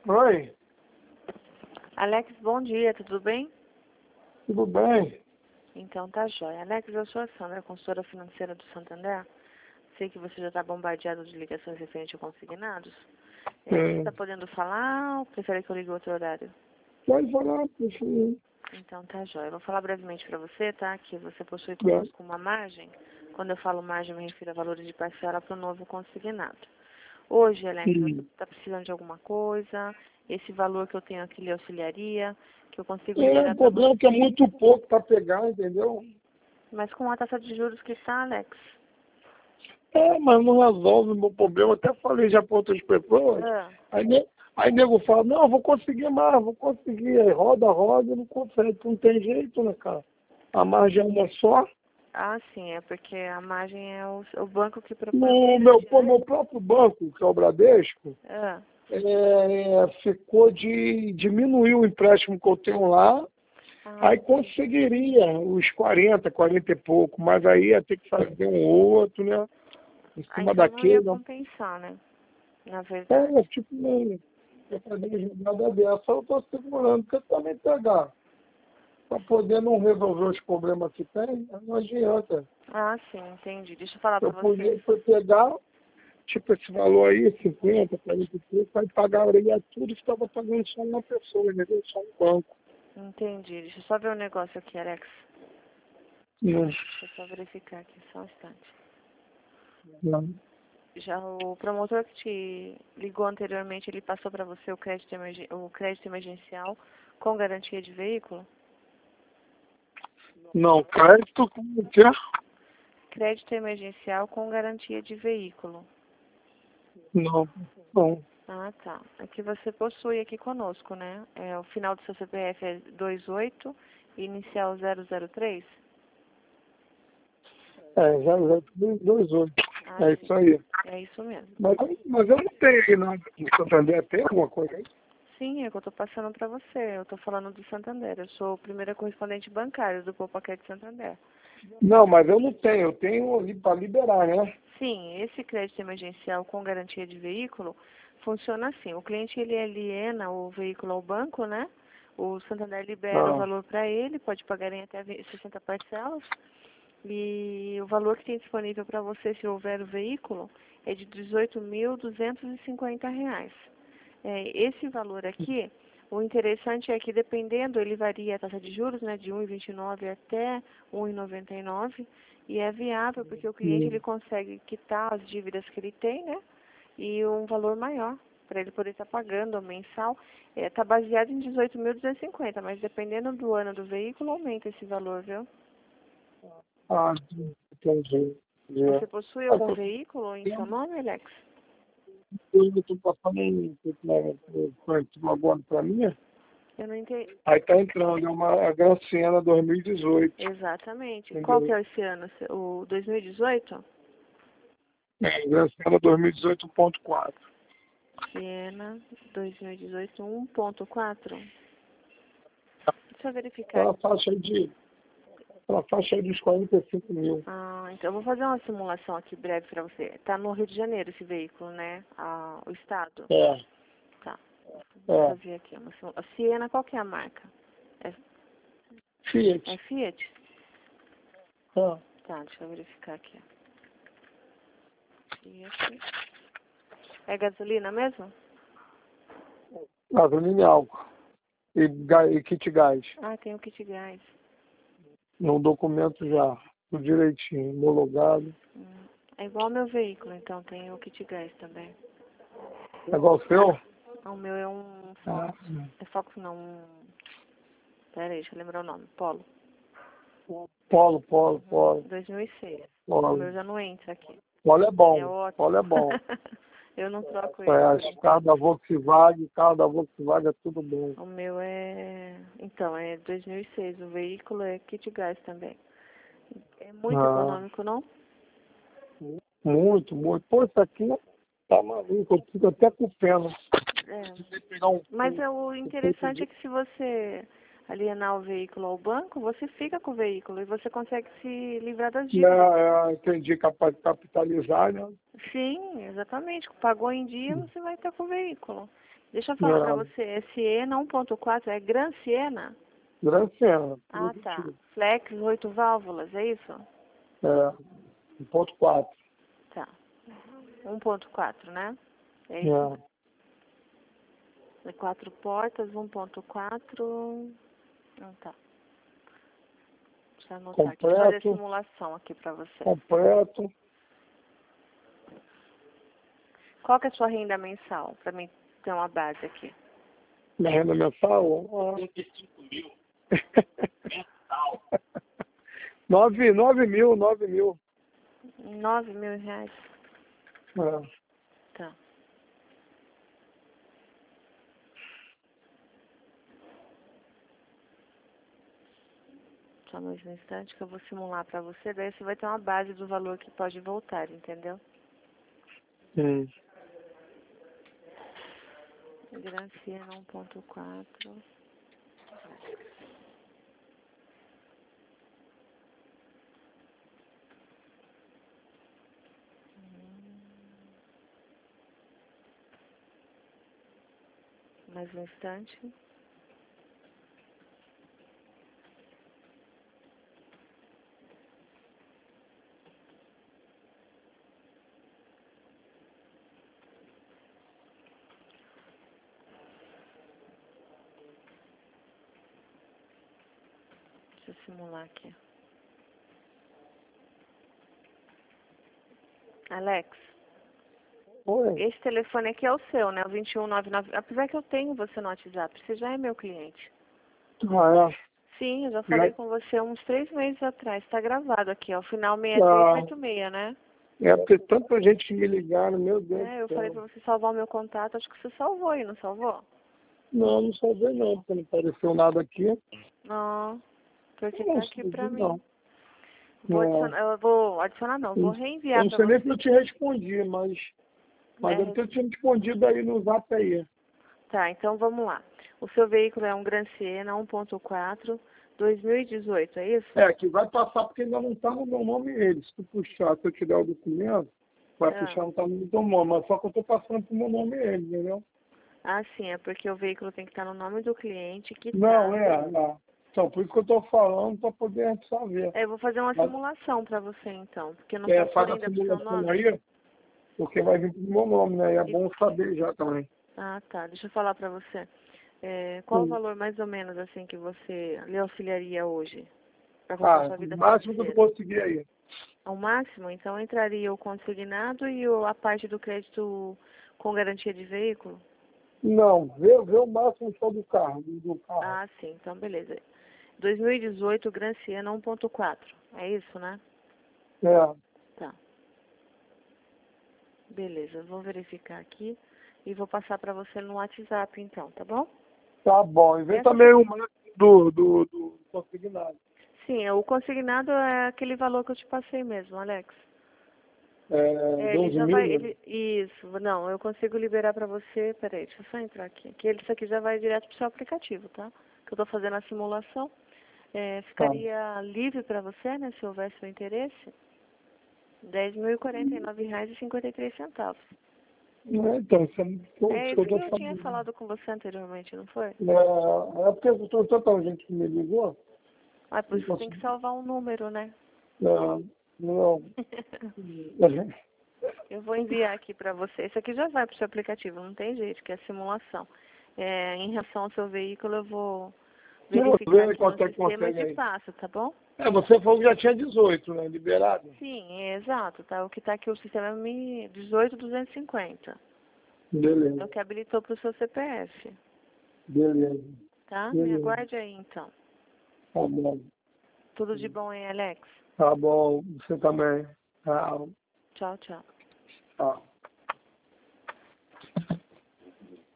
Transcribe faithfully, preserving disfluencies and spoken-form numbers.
Oi, Alex, bom dia, tudo bem? tudo bem? Então tá jóia. Alex, eu sou a Sandra, consultora financeira do Santander. Sei que você já está bombardeado de ligações referentes a consignados. É, você É, está podendo falar ou prefere que eu ligue outro horário? pode falar, por favor. Então tá jóia. Eu vou falar brevemente para você, tá? Que você possui É. conosco uma margem. Quando eu falo margem, eu me refiro a valores de parcela para o novo consignado. Hoje, Alex, você Hum. está precisando de alguma coisa? Esse valor que eu tenho aqui lhe auxiliaria? Que eu consigo É, o liberar para você? problema é que é muito pouco para pegar, entendeu? Mas com a taxa de juros que está, Alex? É, mas não resolve o meu problema. Até falei já para outras pessoas. Ah, Aí, ne- aí nego fala, não, vou conseguir mais, vou conseguir. Aí roda, roda, não consegue. Não tem jeito, né, cara? A margem é uma só. ah, sim, é porque a margem é o, o banco que propõe o No meu, cliente, pô, né? meu próprio banco, que é o Bradesco, Ah, é, ficou de diminuir o empréstimo que eu tenho lá. ah, Aí entendi. conseguiria os quarenta, quarenta e pouco, mas aí ia ter que fazer um outro, né? Em Ah, cima então não ia daquele. Né? compensar, né? Na verdade. É, tipo, né, eu fazer uma jogada dessa, eu estou segurando, porque também pegar, para poder não resolver os problemas que tem, não adianta. Ah, sim, entendi. Deixa eu falar Eu pra você. podia foi pegar, tipo, esse valor aí, cinquenta, quarenta e pouco, aí pagaria tudo que estava pagando só uma pessoa, entendeu? Só um banco. Entendi. Deixa eu só ver um negócio aqui, Alex. Não, Deixa eu só verificar aqui, só um instante. não. Já o promotor que te ligou anteriormente, ele passou pra você o crédito, emergen o crédito emergencial com garantia de veículo? Não, crédito como que é? Crédito emergencial com garantia de veículo. Não, não. Ah, tá. É que você possui aqui conosco, né? É, o final do seu C P F é vinte e oito, inicial zero zero três. É, já, já dois oito. Ah, É sim. isso aí. É isso mesmo. Mas, eu- mas eu não tenho aí nada no Santander. Tem alguma coisa aí? Sim, é o que eu tô passando pra você. Eu tô falando do Santander. Eu sou a primeira correspondente bancária do Poupaquete Santander. Não, mas eu não tenho. Eu tenho ali para liberar, né? Sim, esse crédito emergencial com garantia de veículo funciona assim. O cliente, ele aliena o veículo ao banco, né? O Santander libera o Ah, valor para ele, pode pagar em até sessenta parcelas. E o valor que tem disponível para você, se houver o veículo, é de dezoito mil duzentos e cinquenta reais. É, esse valor aqui, o interessante é que dependendo, ele varia a taxa de juros, né, de um vírgula vinte e nove até um vírgula noventa e nove, e é viável porque o cliente ele hum, consegue quitar as dívidas que ele tem, né, e um valor maior para ele poder estar pagando ao mensal. Está baseado em dezoito mil duzentos e cinquenta, mas dependendo do ano do veículo, aumenta esse valor, viu? ah, entendi. Você entendi. possui Ah, algum eu veículo em seu nome, Alex? estou passando um um agora para mim. Eu não entendi. Aí tá entrando, é uma a Gran Siena dois mil e dezoito. Exatamente. Qual que Entendeu? é esse ano? O dois mil e dezoito? É, Gran Siena dois mil e dezoito ponto quatro. Siena dois mil e dezoito um ponto quatro. Deixa eu verificar Aquela aqui. faixa de. Aquela faixa aí dos quarenta e cinco mil. Ah, então eu vou fazer uma simulação aqui breve para você. Tá no Rio de Janeiro esse veículo, né? Ah, o estado. É, Tá. Vou é. fazer aqui uma simulação. A Siena, qual que é a marca? É, Fiat. é Fiat? É. Tá, deixa eu verificar aqui. Fiat. É gasolina mesmo? Gasolina e álcool. E, ga- e kit gás. Ah, tem o kit gás. No documento já. Tudo direitinho, homologado. Hum, É igual ao meu veículo, então tem o kit gás também. É igual o seu? O meu é um Ah, Focus. É Focus não, um... Pera aí, deixa eu lembrar o nome. Polo. polo, polo, Uhum. polo. dois mil e seis. O Polo, meu já não entra aqui. polo é É bom. Polo ótimo. é bom. Eu não troco ele É, por os carros enquanto. da Volkswagen, carro da Volkswagen é tudo bom. O meu é... Então, é dois mil e seis. O veículo é kit gás também. É muito Ah, econômico, não? muito, muito. Pô, isso aqui tá maluco. Eu fico até com pena. É. Se você pegar um, Mas um, é, o um pouco interessante é de... que se você alienar o veículo ao banco, você fica com o veículo e você consegue se livrar das dívidas. Né, é, entendi, capaz de capitalizar, né? Sim, exatamente. Pagou em dia, você vai estar com o veículo. Deixa eu falar Não. para você, Siena um ponto quatro é Gran Siena? Gran Siena. Ah, tá. Flex, oito válvulas, é isso? É, um ponto quatro. Tá. um ponto quatro, né? É isso? É. É quatro portas, um ponto quatro. Ah, tá. Deixa eu anotar aqui. Vou fazer a Completo. simulação aqui para você. Completo. Qual que é a sua renda mensal? Para mim ter uma base aqui. Minha renda mensal? trinta e cinco mil. Mensal. nove, nove mil, nove mil. nove mil reais? É. Tá. Só mais um instante que eu vou simular para você, daí você vai ter uma base do valor que pode voltar, entendeu? Hum. Gran Siena um ponto quatro. Mais um instante. Deixa eu simular aqui. Alex, Oi. esse telefone aqui é o seu, né? O vinte e um noventa e nove. Apesar que eu tenho você no WhatsApp, você já é meu cliente. Ah, é. Sim, eu já falei Já... com você uns três meses atrás. Está gravado aqui, ó. Final seis três Ah, oito seis, né? é porque tanta gente que me ligaram, meu Deus É, do eu falei céu. pra você salvar o meu contato. Acho que você salvou aí, não salvou? Não, não salvei não, porque não apareceu nada aqui. Não, porque Não tá aqui pra salvei mim. não. Vou É. adicionar, eu vou adicionar não, vou Eu reenviar não pra sei nem se eu você. te respondi, mas, mas deve É, ter te respondido aí no zap aí. tá, então vamos lá. O seu veículo é um Gran Siena um ponto quatro, dois mil e dezoito, é isso? É, que vai passar porque ainda não está no meu nome ele. Se tu puxar, se eu te der o documento, vai Ah, puxar, não está no teu nome, mas só que eu estou passando pro meu nome ele, entendeu? ah, sim, é porque o veículo tem que estar no nome do cliente que Não, tá. é, não. Então, por isso que eu estou falando, para poder saber. É, eu vou fazer uma Mas, simulação pra você então, porque não é, passou faz a ainda pro seu simulação nome. aí, porque vai vir pro meu nome, né? E é E- bom saber já também. Ah, tá, deixa eu falar pra você. É, qual o Sim. valor mais ou menos assim que você lhe auxiliaria hoje para colocar Ah, sua o vida máximo que eu financeira? conseguir aí. Ao máximo, então entraria o consignado e o- a parte do crédito com garantia de veículo? Não, vê, vê o máximo só do carro, do, do carro. Ah, sim, então beleza. dois mil e dezoito Gran Siena um ponto quatro, é isso, né? É, Tá, beleza, vou verificar aqui e vou passar para você no WhatsApp então, tá bom? tá bom. E vê Essa também o máximo do, do, do consignado. Sim, o consignado é aquele valor que eu te passei mesmo, Alex. É, É, ele doze já mil, vai, né? ele, isso, não, eu consigo liberar para você, peraí, deixa eu só entrar aqui, que ele, isso aqui já vai direto pro seu aplicativo, tá? Que eu tô fazendo a simulação. É, Tá. ficaria livre para você, né, se houvesse o interesse, dez mil e quarenta e nove reais e cinquenta e três centavos. É, então, isso é muito pouco, É isso que isso eu que tô eu tinha falando. falado com você anteriormente, não foi? É, é porque eu tô tanta gente que me ligou, Ah, por eu isso você tem posso... que salvar um número, né? Não, não. Eu vou enviar aqui para você. Isso aqui já vai para o seu aplicativo, não tem jeito, que é simulação. É, em relação ao seu veículo, eu vou Deixa eu verificar ver aqui no quanto é que sistema e consegue te aí. passo, tá bom? É, você falou que já tinha dezoito, né? Liberado? Sim, é exato, tá? O que está aqui, o sistema é me dezoito mil duzentos e cinquenta. É Beleza, o que habilitou para o seu C P F, beleza, tá? Me beleza. aguarde aí, então. Tá bom. Tudo de bom aí, Alex? Tá bom, você também. Tchau. Tchau, tchau. Tchau.